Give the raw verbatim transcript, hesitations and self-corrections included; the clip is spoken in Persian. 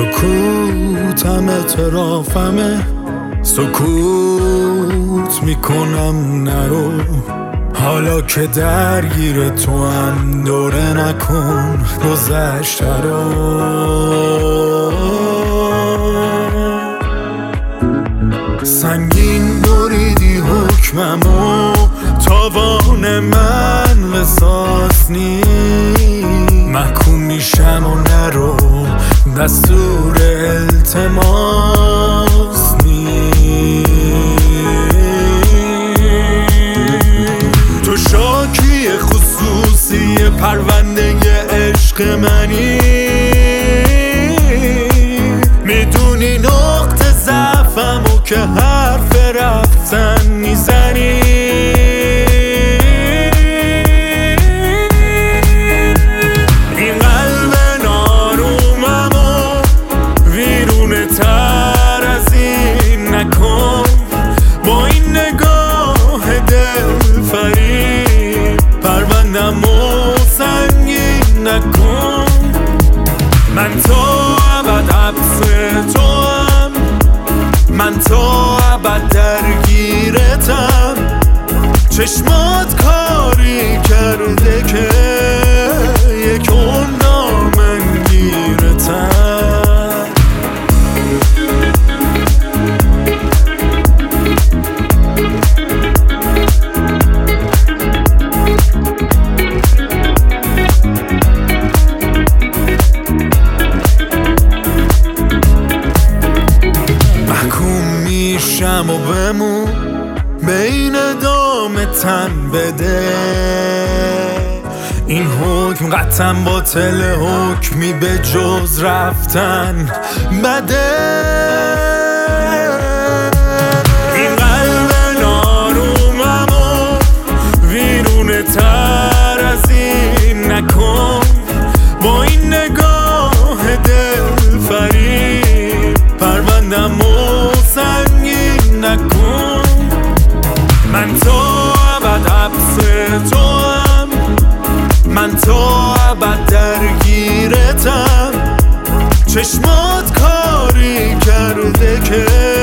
سکوتم اعترافمه، سکوت میکنم نرو، حالا که درگیر تو هم دوره نکن گذشته رو. سنگین بریدی حکممو، تاوان من قصاص نی، محکوم میشم و نرو، دستور التماس نی. تو شاکی خصوصی پرونده عشق منی، میدونی نقطه ضعفمو که حرف رفتن میزنی. این قلب ناروممو ویرونه تر از این نکن، با این نگاه دل فریب پروندمو سنگین نکن. من تا ابد حبس توام، من تا ابد درگیرتم، چشمات کاری کرده که یک نامن گیرتم. محکوم میشم و بمون بین دام تن بده، این حکم قطعا باطل، حکمی به جز رفتن بده. این قلب ناروممو ویرونه تر از این نکن، با این نگاه دل فریب پروندمو سنگین نکن. من تا ابد حبس توام، من تا ابد درگیرتم، چشمات کاری کرده که